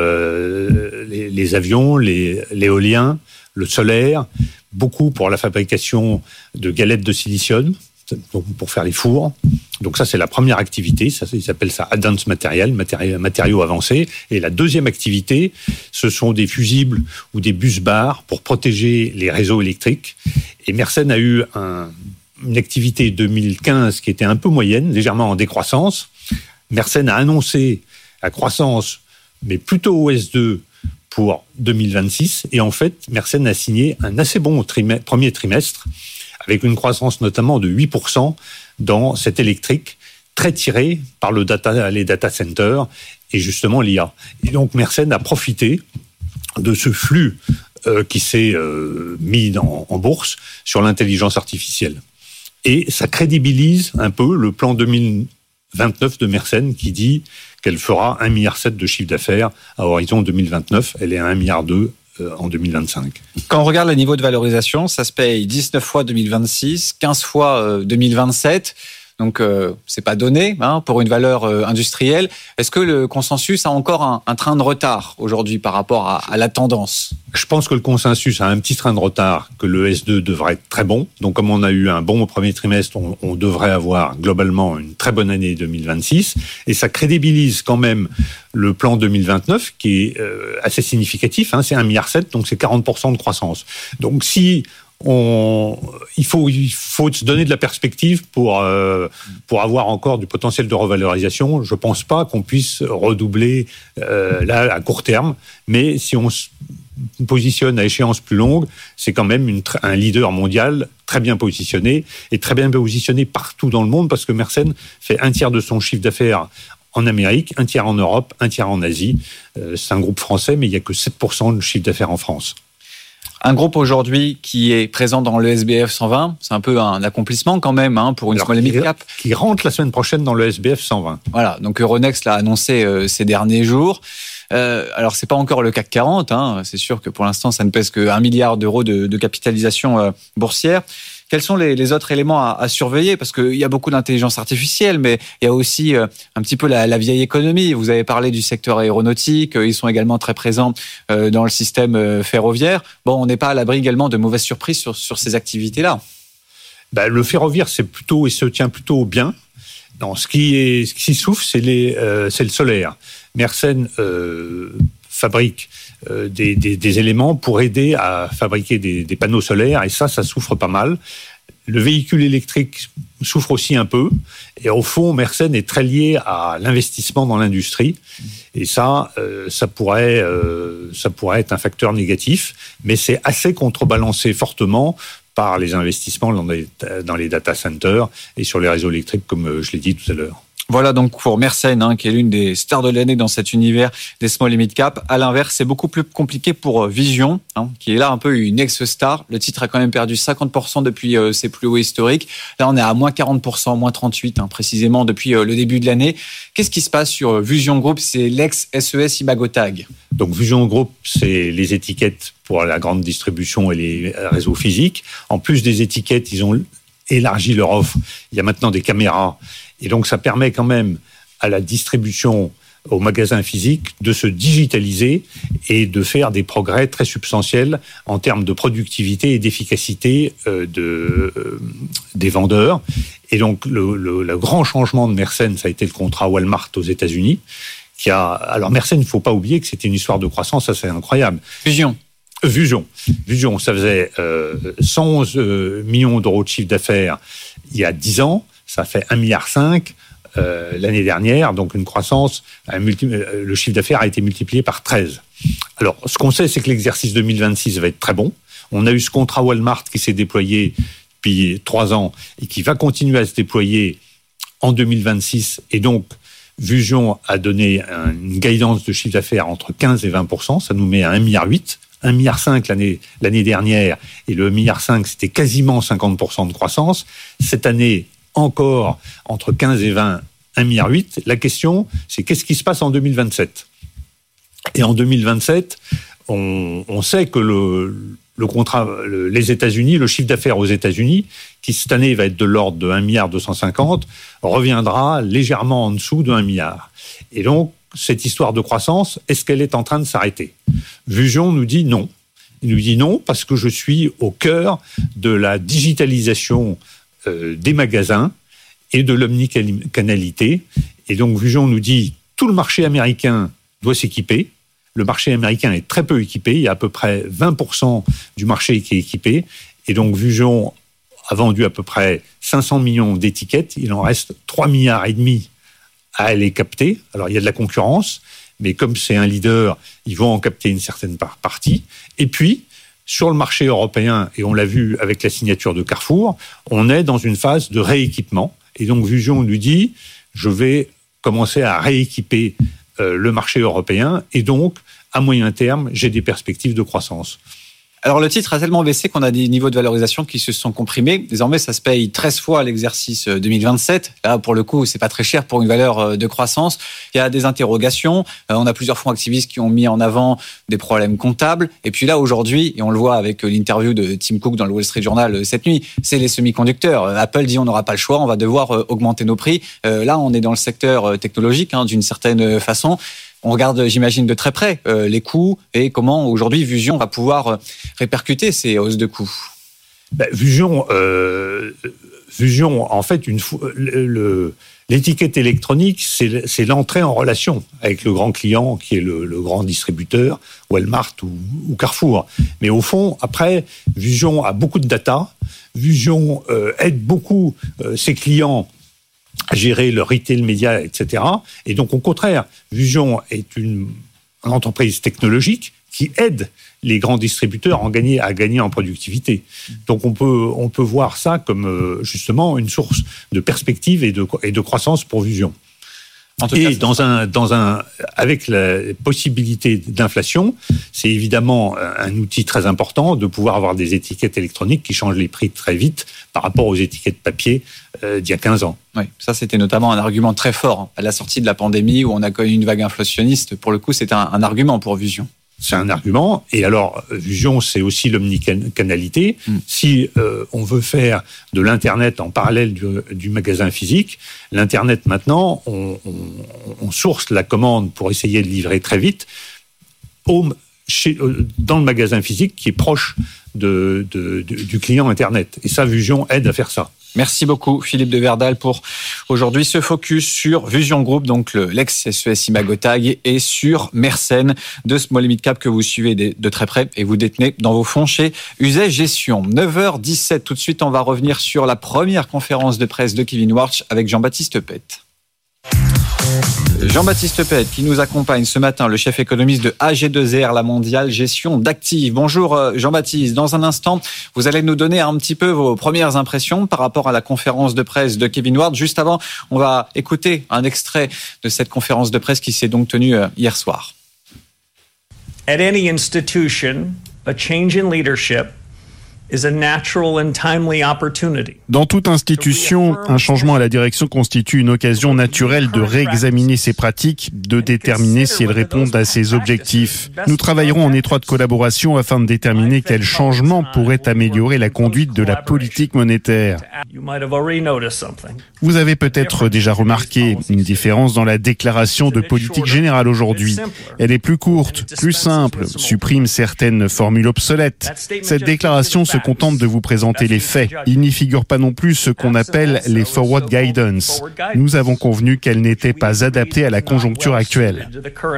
les avions, l'éolien, le solaire, beaucoup pour la fabrication de galettes de silicium, pour faire les fours. Donc ça, c'est la première activité. Ça, ils appellent ça advanced material, matériaux avancés. Et la deuxième activité, ce sont des fusibles ou des bus-bars pour protéger les réseaux électriques. Et Mersen a eu une activité 2015 qui était un peu moyenne, légèrement en décroissance. Mersen a annoncé la croissance, mais plutôt au S2 pour 2026. Et en fait, Mersen a signé un assez bon premier trimestre, avec une croissance notamment de 8% dans cet électrique, très tiré par les data centers et justement l'IA. Et donc Mersen a profité de ce flux qui s'est mis en bourse sur l'intelligence artificielle. Et ça crédibilise un peu le plan 2029 de Mersen qui dit qu'elle fera 1,7 milliard de chiffre d'affaires à horizon 2029. Elle est à 1,2 milliard en 2025. Quand on regarde le niveau de valorisation, ça se paye 19 fois 2026, 15 fois 2027. Donc, c'est pas donné pour une valeur industrielle. Est-ce que le consensus a encore un train de retard aujourd'hui par rapport à la tendance ? Je pense que le consensus a un petit train de retard, que le S2 devrait être très bon. Donc, comme on a eu un bon premier trimestre, on devrait avoir globalement une très bonne année 2026. Et ça crédibilise quand même le plan 2029 qui est assez significatif. C'est 1,7 milliard, donc c'est 40% de croissance. Donc, si il faut se donner de la perspective pour avoir encore du potentiel de revalorisation. Je pense pas qu'on puisse redoubler là à court terme, mais si on se positionne à échéance plus longue, c'est quand même un leader mondial très bien positionné et très bien positionné partout dans le monde parce que Mersen fait 1/3 de son chiffre d'affaires en Amérique, 1/3 en Europe, 1/3 en Asie. C'est un groupe français, mais il y a que 7% de chiffre d'affaires en France. Un groupe aujourd'hui qui est présent dans le SBF 120, c'est un peu un accomplissement quand même pour une small mid cap. Qui rentre la semaine prochaine dans le SBF 120. Voilà, donc Euronext l'a annoncé ces derniers jours. Alors c'est pas encore le CAC 40, c'est sûr que pour l'instant ça ne pèse que 1 milliard d'euros de capitalisation boursière. Quels sont les autres éléments à surveiller ? Parce qu'il y a beaucoup d'intelligence artificielle, mais il y a aussi un petit peu la vieille économie. Vous avez parlé du secteur aéronautique, ils sont également très présents dans le système ferroviaire. Bon, on n'est pas à l'abri également de mauvaises surprises sur ces activités-là. Le ferroviaire, il se tient plutôt bien. Non, ce qui souffre, c'est le solaire. Mersen fabrique des éléments pour aider à fabriquer des panneaux solaires et ça souffre pas mal. Le véhicule électrique souffre aussi un peu et au fond, Mersen est très lié à l'investissement dans l'industrie et ça pourrait être un facteur négatif, mais c'est assez contrebalancé fortement par les investissements dans les data centers et sur les réseaux électriques, comme je l'ai dit tout à l'heure. Voilà donc pour Mersen, qui est l'une des stars de l'année dans cet univers des small et mid cap. À l'inverse, c'est beaucoup plus compliqué pour Vision, qui est là un peu une ex-star. Le titre a quand même perdu 50% depuis ses plus hauts historiques. Là, on est à moins 40%, moins 38% précisément depuis le début de l'année. Qu'est-ce qui se passe sur Vision Group ? C'est l'ex-SES Imagotag. Donc Vision Group, c'est les étiquettes pour la grande distribution et les réseaux physiques. En plus des étiquettes, ils ont élargi leur offre. Il y a maintenant des caméras. Et donc, ça permet quand même à la distribution, aux magasins physiques, de se digitaliser et de faire des progrès très substantiels en termes de productivité et d'efficacité des vendeurs. Et donc, le grand changement de Mersen, ça a été le contrat Walmart aux États-Unis. Alors, Mersen, il ne faut pas oublier que c'était une histoire de croissance assez incroyable. Vision, ça faisait 111 millions d'euros de chiffre d'affaires il y a 10 ans. Ça fait 1,5 milliard l'année dernière, donc une croissance, le chiffre d'affaires a été multiplié par 13. Alors, ce qu'on sait, c'est que l'exercice 2026 va être très bon. On a eu ce contrat Walmart qui s'est déployé depuis 3 ans et qui va continuer à se déployer en 2026. Et donc, Vusion a donné une guidance de chiffre d'affaires entre 15 et 20%. Ça nous met à 1,8 milliard. 1,5 milliard l'année dernière. Et le 1,5 milliard, c'était quasiment 50% de croissance. Cette année, encore entre 15 et 20, 1,8 milliard. La question, c'est qu'est-ce qui se passe en 2027 ? Et en 2027, on sait que les États-Unis, le chiffre d'affaires aux États-Unis, qui cette année va être de l'ordre de 1,250 milliard, reviendra légèrement en dessous de 1 milliard. Et donc, cette histoire de croissance, est-ce qu'elle est en train de s'arrêter ? Vusion nous dit non. Il nous dit non parce que je suis au cœur de la digitalisation des magasins et de l'omnicanalité. Et donc, Vusion nous dit tout le marché américain doit s'équiper. Le marché américain est très peu équipé. Il y a à peu près 20% du marché qui est équipé. Et donc, Vusion a vendu à peu près 500 millions d'étiquettes. Il en reste 3,5 milliards à aller capter. Alors, il y a de la concurrence, mais comme c'est un leader, ils vont en capter une certaine partie. Et puis, sur le marché européen, et on l'a vu avec la signature de Carrefour, on est dans une phase de rééquipement. Et donc, Vusion lui dit, je vais commencer à rééquiper le marché européen. Et donc, à moyen terme, j'ai des perspectives de croissance. Alors le titre a tellement baissé qu'on a des niveaux de valorisation qui se sont comprimés. Désormais, ça se paye 13 fois l'exercice 2027. Là, pour le coup, c'est pas très cher pour une valeur de croissance. Il y a des interrogations. On a plusieurs fonds activistes qui ont mis en avant des problèmes comptables. Et puis là, aujourd'hui, et on le voit avec l'interview de Tim Cook dans le Wall Street Journal cette nuit, c'est les semi-conducteurs. Apple dit on n'aura pas le choix, on va devoir augmenter nos prix. Là, on est dans le secteur technologique, d'une certaine façon. On regarde, j'imagine, de très près les coûts et comment aujourd'hui Vusion va pouvoir répercuter ces hausses de coûts. Vusion, en fait, l'étiquette électronique, c'est l'entrée en relation avec le grand client qui est le grand distributeur, Walmart ou Carrefour. Mais au fond, après, Vusion a beaucoup de data. Vusion aide beaucoup ses clients à gérer le retail média, etc. Et donc, au contraire, Vusion est une entreprise technologique qui aide les grands distributeurs à gagner en productivité. Donc, on peut voir ça comme justement une source de perspective et de croissance pour Vusion. Et avec la possibilité d'inflation, c'est évidemment un outil très important de pouvoir avoir des étiquettes électroniques qui changent les prix très vite par rapport aux étiquettes papier d'il y a 15 ans. Oui, ça c'était notamment un argument très fort à la sortie de la pandémie où on a connu une vague inflationniste. Pour le coup, c'est un argument pour Vusion. C'est un argument. Et alors, Vusion, c'est aussi l'omnicanalité. Si on veut faire de l'Internet en parallèle du magasin physique, l'Internet, maintenant, on source la commande pour essayer de livrer très vite dans le magasin physique qui est proche du client Internet. Et ça, Vusion aide à faire ça. Merci beaucoup Philippe de Verdal pour aujourd'hui ce focus sur Vusion Group, donc l'ex-SES Imagotag, et sur Mersen de Small Mid Cap que vous suivez de très près et vous détenez dans vos fonds chez Uzay Gestion. 9h17, tout de suite on va revenir sur la première conférence de presse de Kevin Warsh avec Jean-Baptiste Pett. Jean-Baptiste Pett qui nous accompagne ce matin, le chef économiste de AG2R, la mondiale gestion d'actifs. Bonjour Jean-Baptiste, dans un instant, vous allez nous donner un petit peu vos premières impressions par rapport à la conférence de presse de Kevin Warsh. Juste avant, on va écouter un extrait de cette conférence de presse qui s'est donc tenue hier soir. At any institution, a change in leadership is a natural and timely opportunity. Dans toute institution, un changement à la direction constitue une occasion naturelle de réexaminer ses pratiques, de déterminer si elles répondent à ses objectifs. Nous travaillerons en étroite collaboration afin de déterminer quels changements pourraient améliorer la conduite de la politique monétaire. Vous avez peut-être déjà remarqué une différence dans la déclaration de politique générale aujourd'hui. Elle est plus courte, plus simple, supprime certaines formules obsolètes. Cette déclaration se contente de vous présenter les faits. Il n'y figure pas non plus ce qu'on appelle les forward guidance. Nous avons convenu qu'elle n'était pas adaptée à la conjoncture actuelle.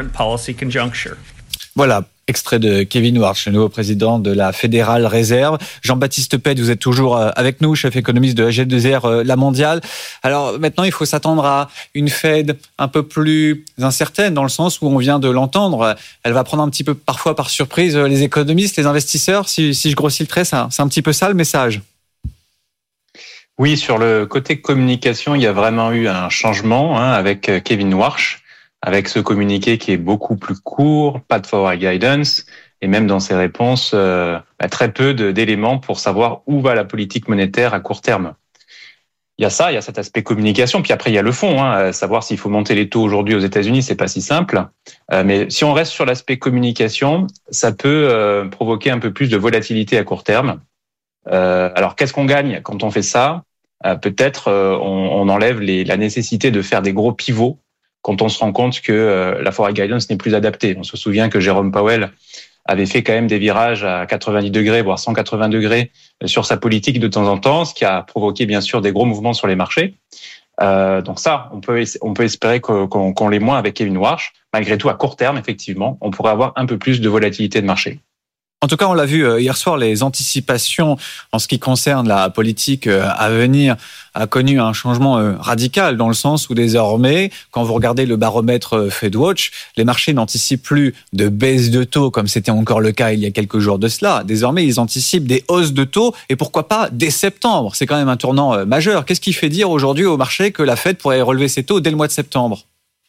Voilà, extrait de Kevin Warsh, le nouveau président de la Fédérale Réserve. Jean-Baptiste Pett, vous êtes toujours avec nous, chef économiste de AG2R, la mondiale. Alors maintenant, il faut s'attendre à une Fed un peu plus incertaine, dans le sens où on vient de l'entendre. Elle va prendre un petit peu, parfois par surprise, les économistes, les investisseurs. Si je grossis le trait, c'est un petit peu ça le message. Oui, sur le côté communication, il y a vraiment eu un changement avec Kevin Warsh, avec ce communiqué qui est beaucoup plus court, pas de forward guidance, et même dans ses réponses, très peu d'éléments pour savoir où va la politique monétaire à court terme. Il y a cet aspect communication, puis après il y a le fond, savoir s'il faut monter les taux aujourd'hui aux États-Unis, c'est pas si simple. Mais si on reste sur l'aspect communication, ça peut provoquer un peu plus de volatilité à court terme. Alors qu'est-ce qu'on gagne quand on fait ça ? Peut-être on enlève la nécessité de faire des gros pivots quand on se rend compte que la forward guidance n'est plus adaptée. On se souvient que Jérôme Powell avait fait quand même des virages à 90 degrés, voire 180 degrés sur sa politique de temps en temps, ce qui a provoqué bien sûr des gros mouvements sur les marchés. Donc ça, on peut espérer qu'on l'ait moins avec Kevin Warsh. Malgré tout, à court terme, effectivement, on pourrait avoir un peu plus de volatilité de marché. En tout cas, on l'a vu hier soir, les anticipations en ce qui concerne la politique à venir a connu un changement radical dans le sens où désormais, quand vous regardez le baromètre FedWatch, les marchés n'anticipent plus de baisse de taux comme c'était encore le cas il y a quelques jours de cela. Désormais, ils anticipent des hausses de taux et pourquoi pas dès septembre. C'est quand même un tournant majeur. Qu'est-ce qui fait dire aujourd'hui au marché que la Fed pourrait relever ses taux dès le mois de septembre ?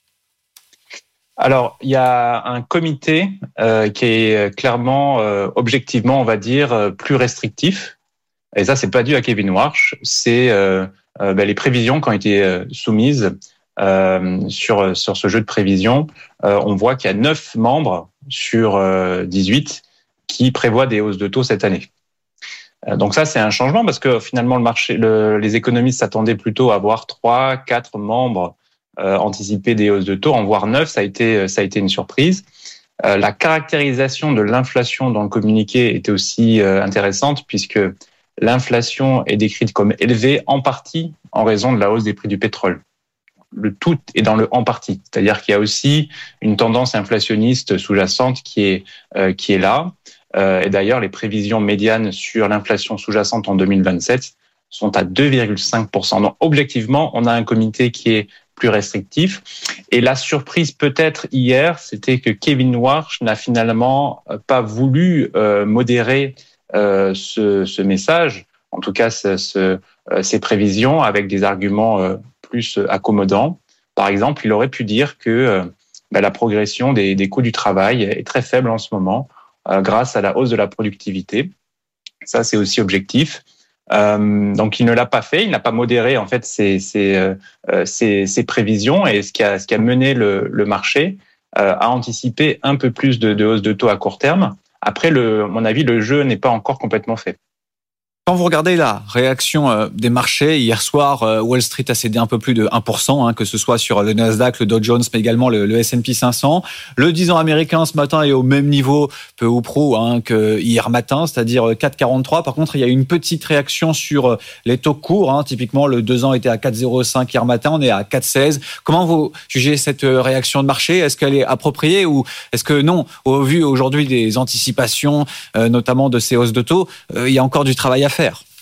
Alors, il y a un comité qui est clairement, objectivement, on va dire, plus restrictif. Et ça, c'est pas dû à Kevin Warsh. C'est les prévisions qui ont été soumises sur ce jeu de prévisions. On voit qu'il y a 9 membres sur 18 qui prévoient des hausses de taux cette année. Donc ça, c'est un changement parce que finalement, les économistes s'attendaient plutôt à voir 3, 4 membres anticiper des hausses de taux, en voir 9, ça a été une surprise. La caractérisation de l'inflation dans le communiqué était aussi intéressante puisque l'inflation est décrite comme élevée en partie en raison de la hausse des prix du pétrole. Le tout est dans le en partie, c'est-à-dire qu'il y a aussi une tendance inflationniste sous-jacente qui est là. Et d'ailleurs, les prévisions médianes sur l'inflation sous-jacente en 2027 sont à 2,5%. Donc objectivement, on a un comité qui est plus restrictif. Et la surprise peut-être hier, c'était que Kevin Warsh n'a finalement pas voulu modérer ce message, en tout cas ces prévisions, avec des arguments plus accommodants. Par exemple, il aurait pu dire que la progression des coûts du travail est très faible en ce moment grâce à la hausse de la productivité. Ça, c'est aussi objectif. Donc il ne l'a pas fait, il n'a pas modéré en fait ses prévisions et ce qui a mené le marché à anticiper un peu plus de hausse de taux à court terme. Après, à mon avis, le jeu n'est pas encore complètement fait. Quand vous regardez la réaction des marchés, hier soir, Wall Street a cédé un peu plus de 1%, que ce soit sur le Nasdaq, le Dow Jones, mais également le S&P 500. Le 10 ans américain ce matin est au même niveau, peu ou prou, que hier matin, c'est-à-dire 4,43. Par contre, il y a une petite réaction sur les taux courts. Typiquement, le 2 ans était à 4,05 hier matin, on est à 4,16. Comment vous jugez cette réaction de marché ? Est-ce qu'elle est appropriée ou est-ce que non ? Au vu aujourd'hui des anticipations, notamment de ces hausses de taux, il y a encore du travail à faire.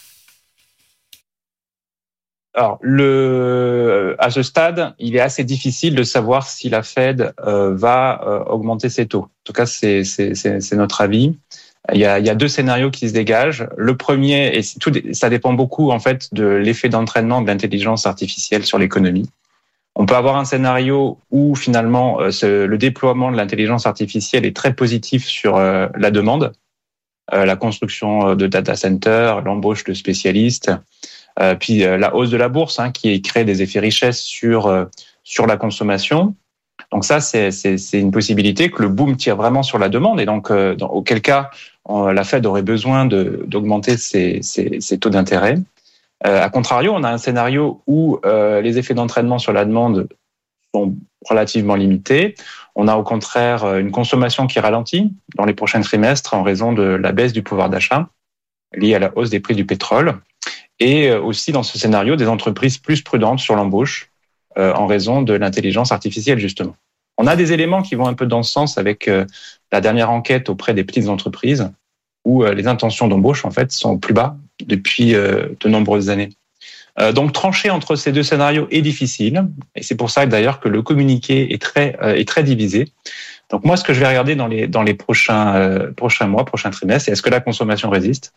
Alors, à ce stade, il est assez difficile de savoir si la Fed va augmenter ses taux. En tout cas, c'est notre avis. Il y a 2 scénarios qui se dégagent. Le premier, et ça dépend beaucoup en fait de l'effet d'entraînement de l'intelligence artificielle sur l'économie. On peut avoir un scénario où finalement le déploiement de l'intelligence artificielle est très positif sur la demande. La construction de data centers, l'embauche de spécialistes, puis la hausse de la bourse qui crée des effets richesse sur la consommation. Donc ça, c'est une possibilité que le boom tire vraiment sur la demande et donc auquel cas la Fed aurait besoin d'augmenter ses taux d'intérêt. A contrario, on a un scénario où les effets d'entraînement sur la demande sont relativement limités. On a au contraire une consommation qui ralentit dans les prochains trimestres en raison de la baisse du pouvoir d'achat liée à la hausse des prix du pétrole. Et aussi dans ce scénario, des entreprises plus prudentes sur l'embauche en raison de l'intelligence artificielle, justement. On a des éléments qui vont un peu dans ce sens avec la dernière enquête auprès des petites entreprises où les intentions d'embauche, en fait, sont plus bas depuis de nombreuses années. Donc trancher entre ces 2 scénarios est difficile et c'est pour ça d'ailleurs que le communiqué est très divisé. Donc moi ce que je vais regarder dans les prochains mois, prochains trimestres, c'est est-ce que la consommation résiste ?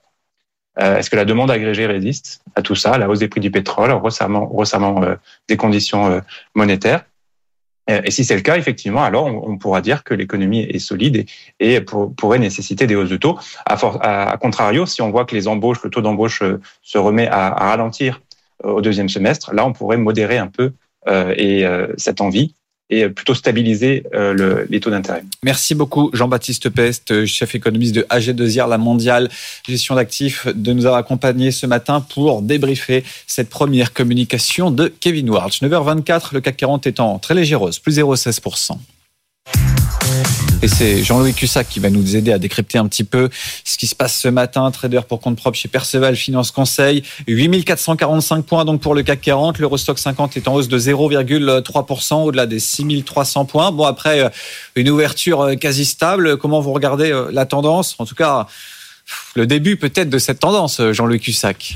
Est-ce que la demande agrégée résiste à tout ça, à la hausse des prix du pétrole, au resserrement des conditions monétaires? Et si c'est le cas, effectivement, alors on pourra dire que l'économie est solide et pourrait nécessiter des hausses de taux. À contrario, si on voit que le taux d'embauche se remet à ralentir au deuxième semestre, là, on pourrait modérer un peu cette envie et plutôt stabiliser les taux d'intérêt. Merci beaucoup Jean-Baptiste Pest, chef économiste de AG2R, la mondiale gestion d'actifs, de nous avoir accompagnés ce matin pour débriefer cette première communication de Kevin Warsh. 9h24, le CAC 40 est en très légère hausse, plus 0,16%. Et c'est Jean-Louis Cussac qui va nous aider à décrypter un petit peu ce qui se passe ce matin. Trader pour compte propre chez Perceval Finance Conseil. 8445 points donc pour le CAC 40. L'Eurostock 50 est en hausse de 0,3% au-delà des 6300 points. Bon, après une ouverture quasi stable, comment vous regardez la tendance? En tout cas, le début peut-être de cette tendance, Jean-Louis Cussac.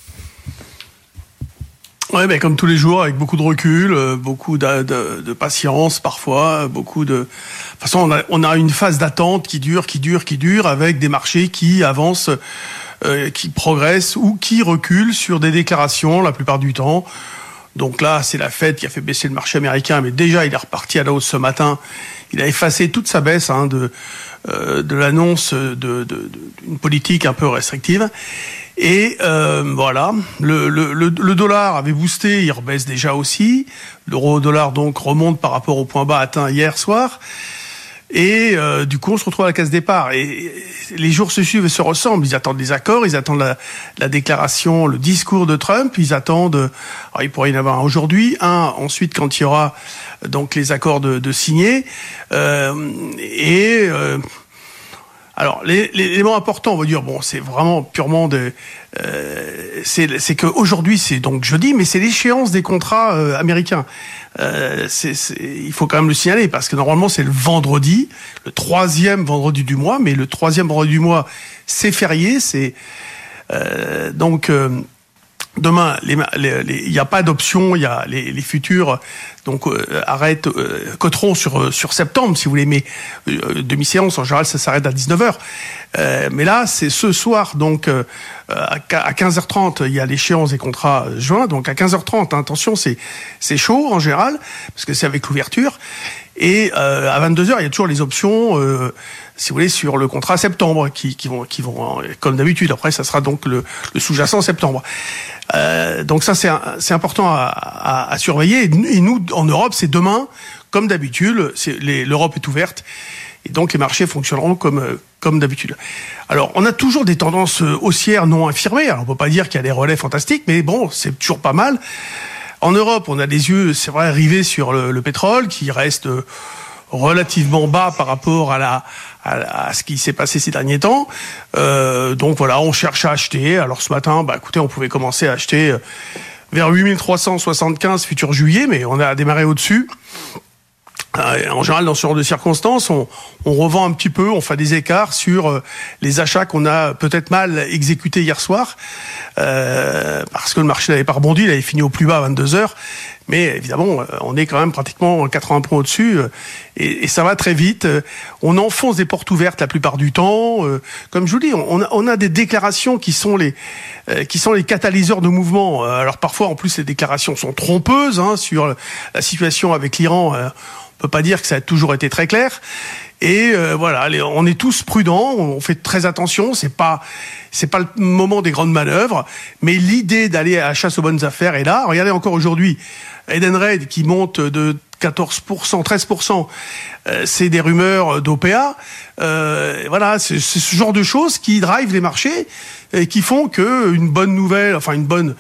Ouais, ben comme tous les jours, avec beaucoup de recul, beaucoup de patience parfois, beaucoup de. De toute façon, on a une phase d'attente qui dure, avec des marchés qui avancent, qui progressent ou qui reculent sur des déclarations la plupart du temps. Donc là, c'est la Fed qui a fait baisser le marché américain, mais déjà il est reparti à la hausse ce matin. Il a effacé toute sa baisse de l'annonce d'une politique un peu restrictive. Et voilà, le dollar avait boosté, il rebaisse déjà aussi. L'euro-dollar donc remonte par rapport au point bas atteint hier soir. Et du coup, on se retrouve à la case départ. Et les jours se suivent et se ressemblent. Ils attendent des accords, ils attendent la déclaration, le discours de Trump. Ils attendent. Alors, il pourrait y en avoir un aujourd'hui, un ensuite quand il y aura donc les accords de signer. Alors, l'élément important, on va dire, bon, c'est vraiment purement c'est qu'aujourd'hui, c'est donc jeudi, mais c'est l'échéance des contrats américains. Il faut quand même le signaler parce que normalement c'est le vendredi, le troisième vendredi du mois, mais le troisième vendredi du mois, c'est férié, c'est donc. Demain, il n'y a pas d'option, il y a les futurs donc coteront sur septembre si vous voulez, mais demi-séance en général ça s'arrête à 19h. Mais là c'est ce soir donc à 15h30 il y a l'échéance des contrats juin, donc à 15h30 attention c'est chaud en général parce que c'est avec l'ouverture. Et à 22h, il y a toujours les options, si vous voulez, sur le contrat septembre, qui vont comme d'habitude. Après, ça sera donc le sous-jacent septembre. Donc ça, c'est important à surveiller. Et nous, en Europe, c'est demain, comme d'habitude. L'Europe est ouverte, et donc les marchés fonctionneront comme d'habitude. Alors, on a toujours des tendances haussières non infirmées. Alors, on peut pas dire qu'il y a des relais fantastiques, mais bon, c'est toujours pas mal. En Europe, on a les yeux, c'est vrai, rivés sur le pétrole, qui reste relativement bas par rapport à ce qui s'est passé ces derniers temps. Donc voilà, on cherche à acheter. Alors ce matin, écoutez, on pouvait commencer à acheter vers 8375 futur juillet, mais on a démarré au-dessus. En général, dans ce genre de circonstances, on revend un petit peu, on fait des écarts sur les achats qu'on a peut-être mal exécutés hier soir, parce que le marché n'avait pas rebondi, il avait fini au plus bas à 22h, mais évidemment, on est quand même pratiquement 80 points au-dessus, et ça va très vite. On enfonce des portes ouvertes la plupart du temps. Comme je vous dis, on a des déclarations qui sont les catalyseurs de mouvement. Alors parfois, en plus, les déclarations sont trompeuses sur la situation avec l'Iran. On peut pas dire que ça a toujours été très clair. Et voilà, on est tous prudents, on fait très attention. C'est pas le moment des grandes manœuvres, mais l'idée d'aller à la chasse aux bonnes affaires est là. Regardez encore aujourd'hui, Edenred qui monte de 14%, 13%, c'est des rumeurs d'OPA. Voilà, c'est ce genre de choses qui drive les marchés et qui font que une bonne nouvelle, enfin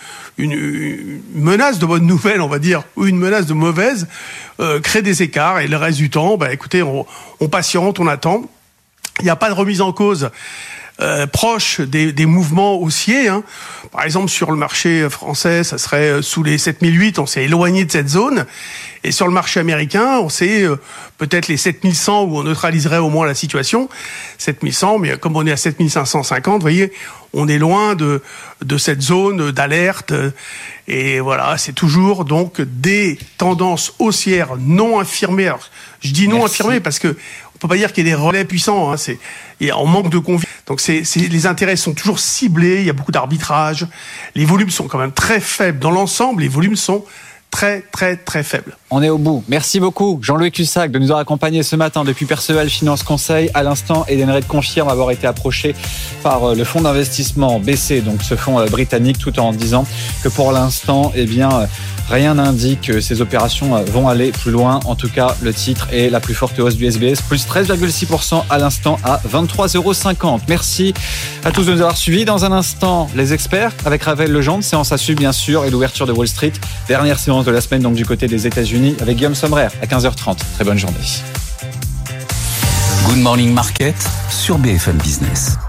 une menace de bonne nouvelle, on va dire, ou une menace de mauvaise, crée des écarts. Et le reste du temps, écoutez, on patiente, on attend. Il n'y a pas de remise en cause proche des mouvements haussiers. Par exemple, sur le marché français, ça serait sous les 7008, on s'est éloigné de cette zone. Et sur le marché américain, on sait peut-être les 7100 où on neutraliserait au moins la situation. 7100, mais comme on est à 7550, vous voyez, on est loin de cette zone d'alerte. Et voilà, c'est toujours donc des tendances haussières non infirmées. Alors, je dis non infirmées parce que on peut pas dire qu'il y ait des relais puissants. On manque de conviction. Donc les intérêts sont toujours ciblés, il y a beaucoup d'arbitrage, les volumes sont quand même très faibles. Dans l'ensemble, les volumes sont très faible. On est au bout. Merci beaucoup Jean-Louis Cussac de nous avoir accompagnés ce matin depuis Perceval Finance Conseil. À l'instant, Edenred confirme avoir été approché par le fonds d'investissement BC, donc ce fonds britannique, tout en disant que pour l'instant, rien n'indique que ces opérations vont aller plus loin. En tout cas, le titre est la plus forte hausse du SBS, plus 13,6% à l'instant à 23,50 €. Merci à tous de nous avoir suivis. Dans un instant, les experts avec Raphaël Legendre, séance à suivre bien sûr, et l'ouverture de Wall Street. Dernière séance de la semaine donc du côté des États-Unis avec Guillaume Sommerer à 15h30. Très bonne journée. Good Morning Market sur BFM Business.